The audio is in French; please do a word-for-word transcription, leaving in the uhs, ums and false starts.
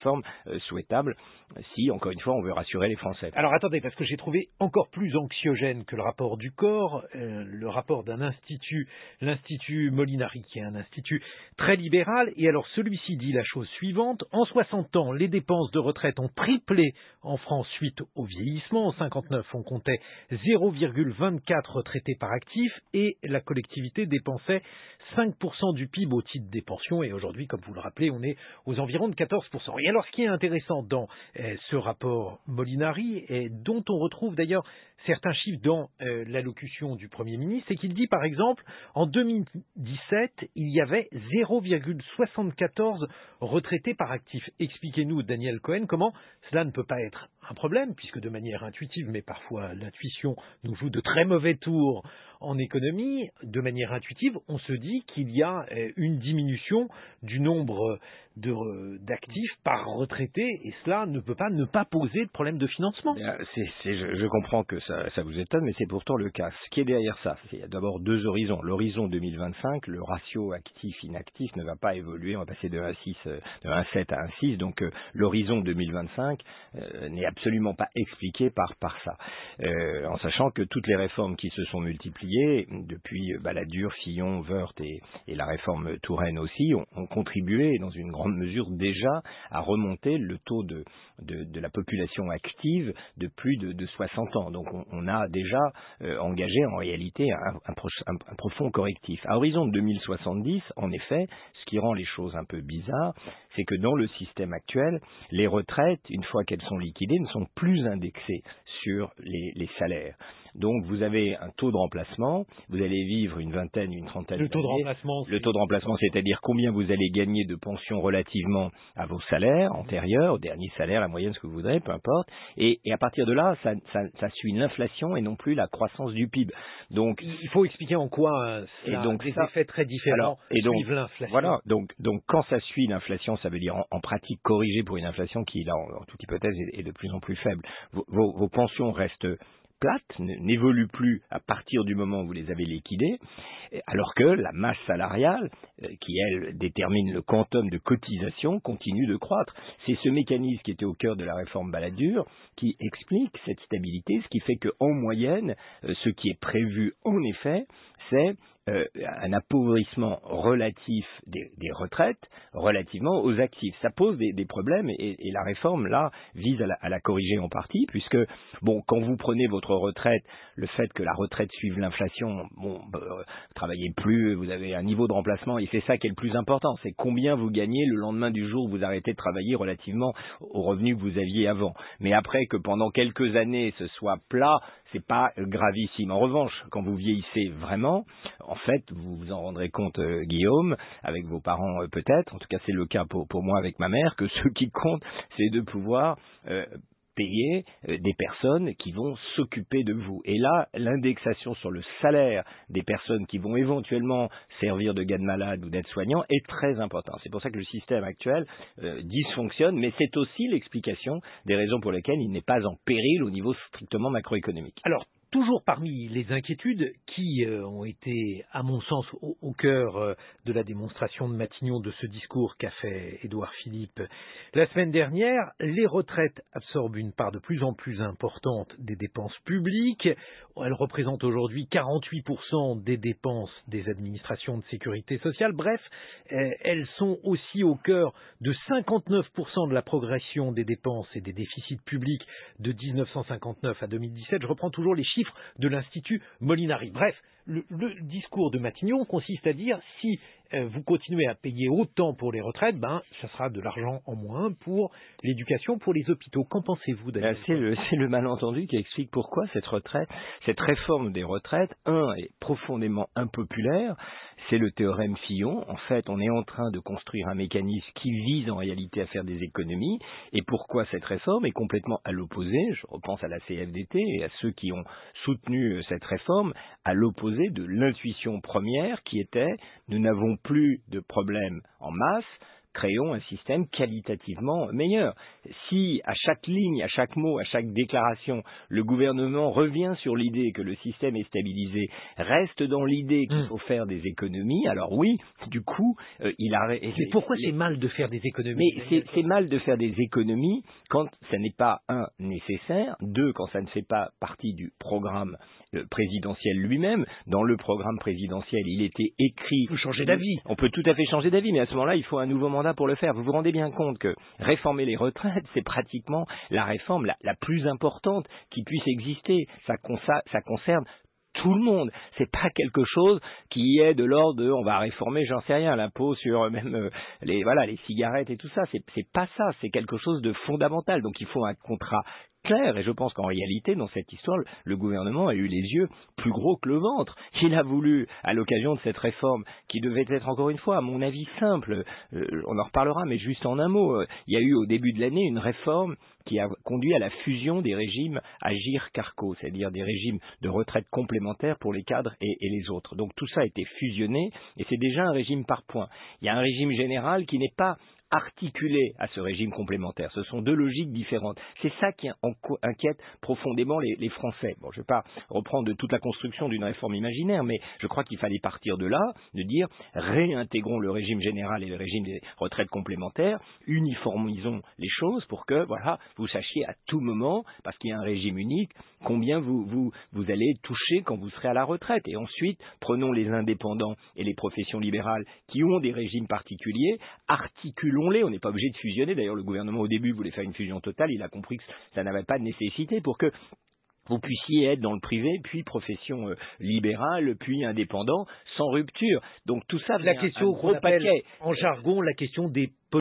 forme euh, souhaitable si, encore une fois, on veut rassurer les Français. Alors attendez, parce que j'ai trouvé encore plus anxiogène que le rapport du corps, euh, le rapport d'un institut, l'Institut Molinari, qui est un institut très libéral, et alors celui-ci dit la chose suivante: en soixante ans, les dépenses de retraite ont triplé en France suite au vieillissement. En cinquante-neuf, on comptait zéro virgule vingt-quatre retraités par actif, et la collectivité dépensait cinq pour cent du P I B au titre des pensions, et aujourd'hui, comme vous le rappelez, on est aux environs de quatorze pour cent. Et alors, ce qui est intéressant dans euh, ce rapport Molinari, et dont on retrouve d'ailleurs certains chiffres dans euh, l'allocution du Premier ministre, c'est qu'il dit, par exemple, en deux mille dix-sept, il y avait zéro virgule soixante-quatorze retraités par actif. Expliquez-nous, Daniel Cohen, comment cela ne peut pas être un problème, puisque de manière intuitive, mais parfois l'intuition nous joue de très mauvais tours en économie, de manière intuitive, on se dit qu'il y a une diminution du nombre de, d'actifs par retraité, et cela ne peut pas ne pas poser de problème de financement. C'est, c'est, je, je comprends que ça, ça vous étonne, mais c'est pourtant le cas. Ce qui est derrière ça, c'est il y a d'abord deux horizons. L'horizon deux mille vingt-cinq, le ratio actif-inactif ne va pas évoluer, on va passer de un virgule six, de un virgule sept à un virgule six, donc euh, l'horizon deux mille vingt-cinq euh, n'est absolument pas expliqué par, par ça. Euh, en sachant que toutes les réformes qui se sont multipliées, depuis Balladur, Fillon, Woerth et, et la réforme Touraine aussi, ont, ont contribué dans une grande mesure déjà à remonter le taux de, de, de la population active de plus de, de soixante ans. Donc on, on a déjà euh, engagé en réalité un, un, un, un profond correctif. À horizon de deux mille soixante-dix, en effet, ce qui rend les choses un peu bizarres, c'est que dans le système actuel, les retraites, une fois qu'elles sont liquidées, ne sont plus indexées sur les, les salaires. Donc vous avez un taux de remplacement, vous allez vivre une vingtaine, une trentaine d'années. Le taux de remplacement, Le taux de remplacement, c'est-à-dire combien vous allez gagner de pension relativement à vos salaires antérieurs, au dernier salaire, la moyenne, ce que vous voudrez, peu importe. Et, et à partir de là, ça, ça, ça suit l'inflation et non plus la croissance du P I B. Donc il faut expliquer en quoi euh, ça et donc, des ça, effets très différents alors, et donc, suivent l'inflation. Voilà, donc, donc quand ça suit l'inflation, ça veut dire en, en pratique corrigé pour une inflation qui, là, en, en toute hypothèse, est, est de plus en plus faible. Vos, vos, vos pensions restent plates, n'évoluent plus à partir du moment où vous les avez liquidées, alors que la masse salariale, qui elle détermine le quantum de cotisation, continue de croître. C'est ce mécanisme qui était au cœur de la réforme Balladur qui explique cette stabilité, ce qui fait qu'en moyenne, ce qui est prévu en effet, c'est euh, un appauvrissement relatif des, des retraites relativement aux actifs. Ça pose des, des problèmes et, et la réforme, là, vise à la, à la corriger en partie, puisque, bon, quand vous prenez votre retraite, le fait que la retraite suive l'inflation, bon, euh, travaillez plus, vous avez un niveau de remplacement, et c'est ça qui est le plus important, c'est combien vous gagnez le lendemain du jour où vous arrêtez de travailler relativement aux revenus que vous aviez avant. Mais après que pendant quelques années ce soit plat, c'est pas gravissime. En revanche, quand vous vieillissez vraiment, en fait, vous vous en rendrez compte, euh, Guillaume, avec vos parents euh, peut-être, en tout cas c'est le cas pour, pour moi avec ma mère, que ce qui compte, c'est de pouvoir euh, payer euh, des personnes qui vont s'occuper de vous. Et là, l'indexation sur le salaire des personnes qui vont éventuellement servir de garde-malade ou d'aide-soignant est très importante. C'est pour ça que le système actuel euh, dysfonctionne, mais c'est aussi l'explication des raisons pour lesquelles il n'est pas en péril au niveau strictement macroéconomique. Alors, toujours parmi les inquiétudes qui euh, ont été, à mon sens, au, au cœur euh, de la démonstration de Matignon de ce discours qu'a fait Édouard Philippe la semaine dernière, les retraites absorbent une part de plus en plus importante des dépenses publiques. Elles représentent aujourd'hui quarante-huit pour cent des dépenses des administrations de sécurité sociale. Bref, euh, elles sont aussi au cœur de cinquante-neuf pour cent de la progression des dépenses et des déficits publics de dix-neuf cent cinquante-neuf à deux mille dix-sept. Je reprends toujours les chiffres de l'Institut Molinari. Bref, le, le discours de Matignon consiste à dire si euh, vous continuez à payer autant pour les retraites, ben ça sera de l'argent en moins pour l'éducation, pour les hôpitaux. Qu'en pensez-vous, Daniel? C'est le, c'est le malentendu qui explique pourquoi cette retraite, cette réforme des retraites, un, est profondément impopulaire. C'est le théorème Fillon. En fait, on est en train de construire un mécanisme qui vise en réalité à faire des économies. Et pourquoi cette réforme est complètement à l'opposé? Je repense à la C F D T et à ceux qui ont soutenu cette réforme, à l'opposé de l'intuition première qui était nous n'avons plus de problème en masse créons un système qualitativement meilleur. Si à chaque ligne, à chaque mot, à chaque déclaration, le gouvernement revient sur l'idée que le système est stabilisé, reste dans l'idée qu'il faut faire des économies, alors oui, du coup, euh, il a... Mais pourquoi c'est mal de faire des économies? Mais c'est, c'est mal de faire des économies quand ça n'est pas, un, nécessaire, deux, quand ça ne fait pas partie du programme euh, présidentiel lui-même. Dans le programme présidentiel, il était écrit... Il faut changer d'avis. On peut tout à fait changer d'avis, mais à ce moment-là, il faut un nouveau mandat pour le faire. Vous vous rendez bien compte que réformer les retraites, c'est pratiquement la réforme la, la plus importante qui puisse exister. Ça, consa- ça concerne tout le monde. C'est pas quelque chose qui est de l'ordre de on va réformer, j'en sais rien, l'impôt sur euh, même euh, les voilà les cigarettes et tout ça. C'est, c'est pas ça. C'est quelque chose de fondamental. Donc il faut un contrat clair, et je pense qu'en réalité, dans cette histoire, le gouvernement a eu les yeux plus gros que le ventre. Il a voulu, à l'occasion de cette réforme, qui devait être encore une fois, à mon avis, simple, euh, on en reparlera, mais juste en un mot, euh, il y a eu au début de l'année une réforme qui a conduit à la fusion des régimes Agirc-Arrco, c'est-à-dire des régimes de retraite complémentaires pour les cadres et, et les autres. Donc tout ça a été fusionné, et c'est déjà un régime par points. Il y a un régime général qui n'est pas articulé à ce régime complémentaire. Ce sont deux logiques différentes. C'est ça qui inquiète profondément les, les Français. Bon, je ne vais pas reprendre de toute la construction d'une réforme imaginaire, mais je crois qu'il fallait partir de là, de dire réintégrons le régime général et le régime des retraites complémentaires, uniformisons les choses pour que, voilà, vous sachiez à tout moment, parce qu'il y a un régime unique, combien vous, vous, vous allez toucher quand vous serez à la retraite. Et ensuite, prenons les indépendants et les professions libérales qui ont des régimes particuliers, articulons on n'est pas obligé de fusionner. D'ailleurs, le gouvernement, au début, voulait faire une fusion totale. Il a compris que ça n'avait pas de nécessité pour que vous puissiez être dans le privé, puis profession euh, libérale, puis indépendant, sans rupture. Donc tout ça, la question un gros paquet. En jargon, la question des